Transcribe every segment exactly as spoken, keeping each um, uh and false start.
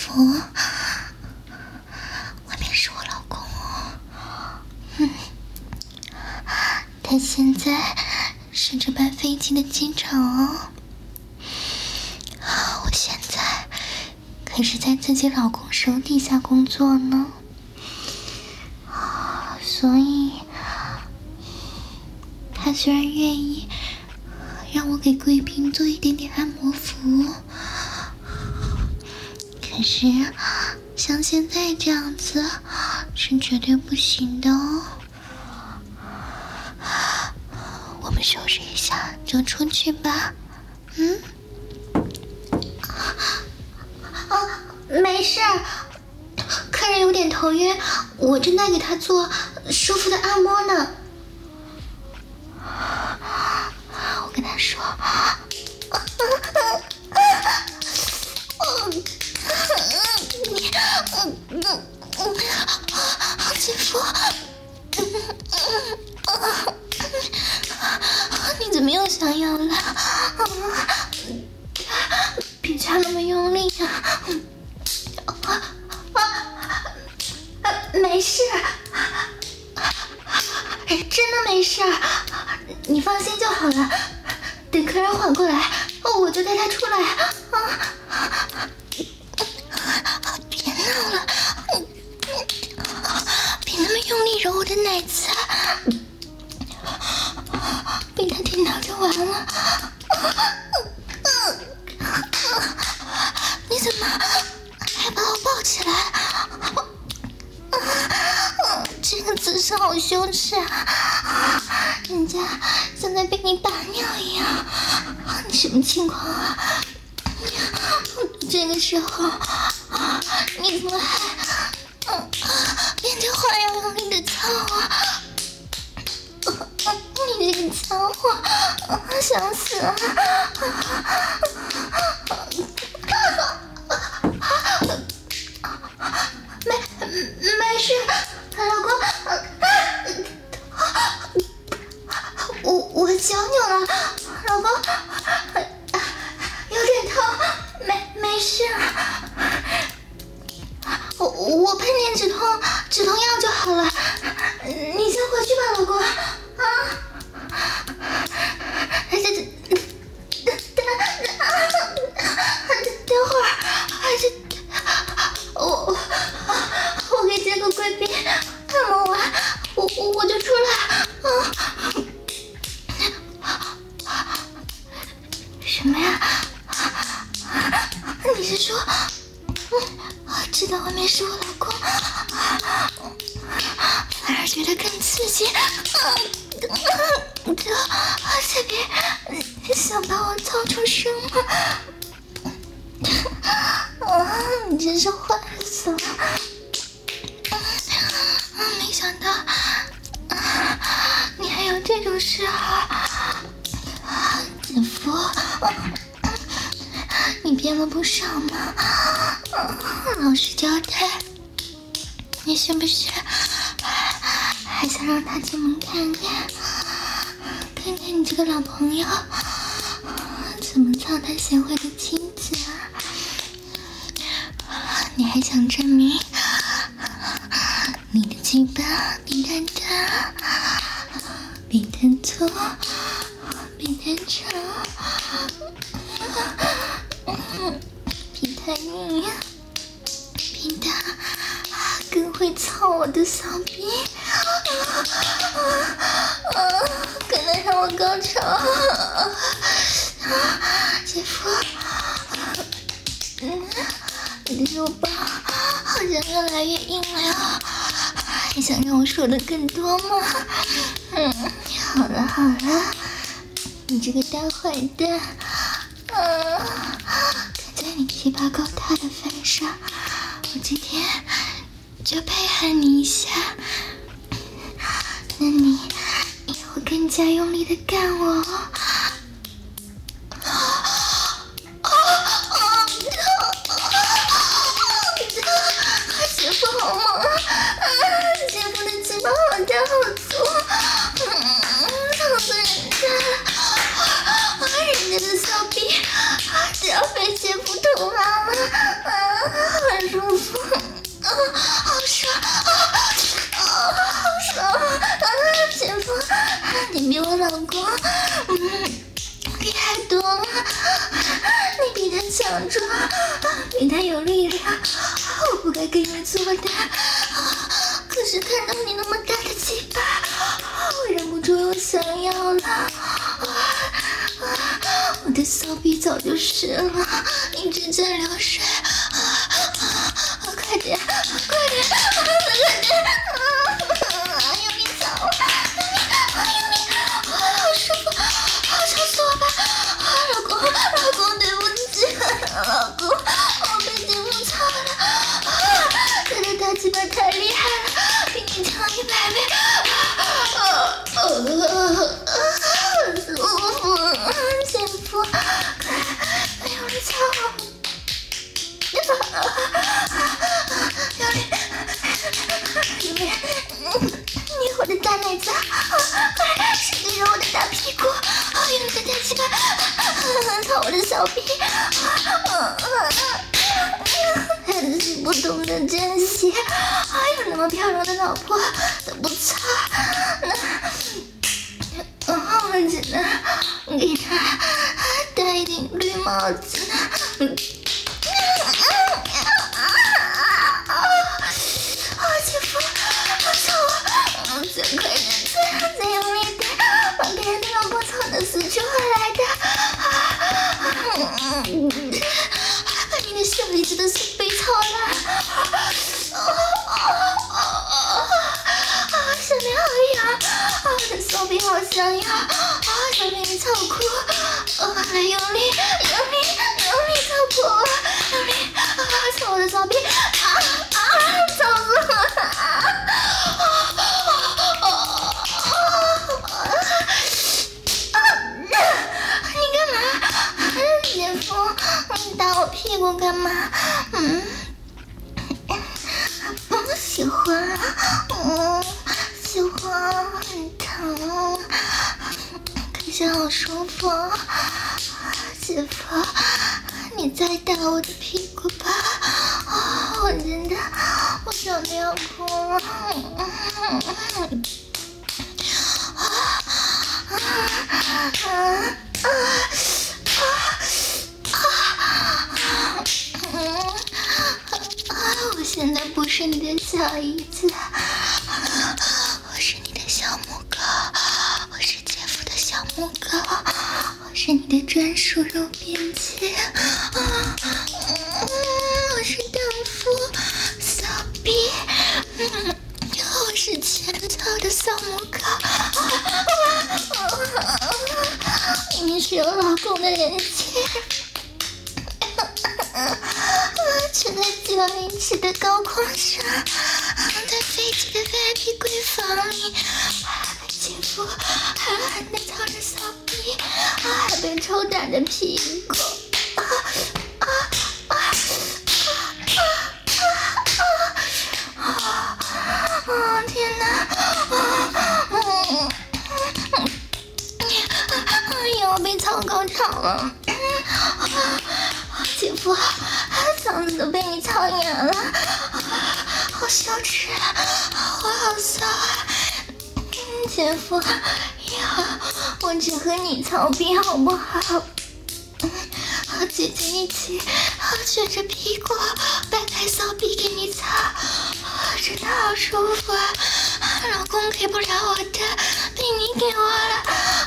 夫，外面是我老公哦。嗯，他现在是这班飞机的机长哦。我现在可是在自己老公手底下工作呢，所以他虽然愿意让我给贵宾做一点点按摩服务，可是像现在这样子是绝对不行的哦。我们收拾一下就出去吧。嗯？啊，没事，客人有点头晕，我正在给他做舒服的按摩呢。我跟他说，姐夫，你怎么又想要了？别掐那么用力啊！没事，真的没事，你放心就好了。等客人缓过来，我就带他出来。别闹了，别那么用力揉我的奶子，被他听到就完了。你怎么还把我抱起来？这个姿势好羞耻啊！人家像在被你打尿一样。你什么情况啊？这个时候你怎么还变着花样用力的操啊？你这个家伙，想死啊！没没事，老公，我我脚扭了，老公，有点痛，没没事，我我喷点止痛止痛药就好了，你先回去吧，老公啊。这这等等等会儿，这我我给这个贵宾按摩完，我我我就出来。啊！什么呀？你是说，知道外面是我老公，反而觉得更刺激？这这别想把我操出声吗？啊！你真是坏死了！没想到你还有这种嗜好，姐夫，你变了不少嘛！老实交代，你是不是还想让他进门看看？看看你这个老朋友怎么操他贤惠的妻子啊？你还想证明你的鸡巴比他大，比他粗，比他长，比他硬，比他更会操我的骚逼，更能让我高潮。姐夫，嗯，你的肉棒好像越来越硬了哟，还想让我说的更多吗？嗯，好了好了，你这个大坏蛋，嗯，看在你鸡巴够大的份上，我今天就配合你一下，那你以后更加用力的干我。姐夫好猛啊！姐夫的鸡巴好大好粗，嗯，操死人家了！人家的骚逼只要被姐夫捅烂了，啊， 舒服，啊，好爽，啊啊，好爽啊！姐夫，你比我老公，嗯，厉害多了，你比他强壮，比他有力量，我不该给你做的。可是看到你那么大的鸡巴，我忍不住又想要了。我的骚逼早就湿了，一直在流水。快点，快点，快点！用力操，用力，用力，好舒服，操死我吧！老公，老公，对不起，老公，我被姐夫操了。他的大鸡巴太厉害了，比你强一百倍。舒服，姐夫，快用力操我！用力，用力，你我的大奶子，快使劲揉我的大屁股，用你的大鸡巴操我的小臂，孩子是不懂得珍惜，有那么漂亮的老婆都不操，那我只能给他戴一顶绿帽子。姐夫，操我！再快点，再再用力点，把别人的老婆操得死去活来的！把你的小姨子的手被操烂！下面好痒，我的手臂好想要，小妹妹操裤，来用力，用力，用力操裤，用力，操我的手臂！啊啊！操死我了！你干嘛？姐夫，你打我屁股干嘛？嗯，我喜欢，嗯，喜欢，很疼，可是好舒服。姐夫，你再打我的屁股吧，哦，我真的，我想尿裤了。我现在不是你的小姨子，我是你的小母狗，我是姐夫的小母狗，我是你的专属肉便器，我是荡妇骚逼，我是前头的小母狗，明明是有老公的人气，却在九英尺的高空上，在飞机的 V I P 闺房里，被姐夫狠狠地操着骚逼，还被抽打着屁股。啊啊啊啊啊啊！天哪！腰被操高潮了。姐夫，嗓子都被你操哑了，好羞耻，我好骚啊！姐夫，以后我只和你操逼好不好？和姐姐一起撅着屁股摆开骚逼给你操，真的好舒服啊！老公给不了我的，被你给我了。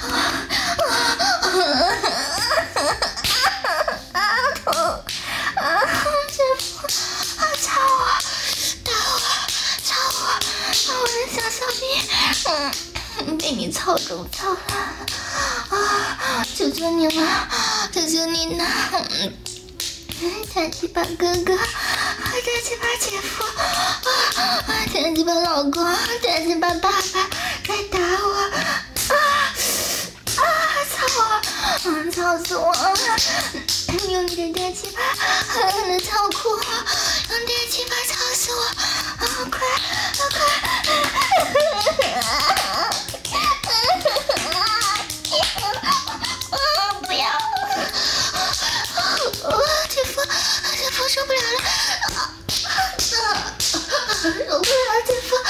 痛啊！姐夫，操我，打我，操我，操我的小小逼，嗯，被你操中操烂了啊！求求你了，求求你了，嗯，大鸡巴哥哥，大鸡巴姐夫，啊，大鸡巴老公，大鸡巴爸爸，在打我，啊啊！操我，嗯，操死我了！用你的大鸡巴狠狠地操裤，用大鸡巴操死我！啊，快，啊快！不要！姐夫，姐夫受不了了！ 受不了，姐夫，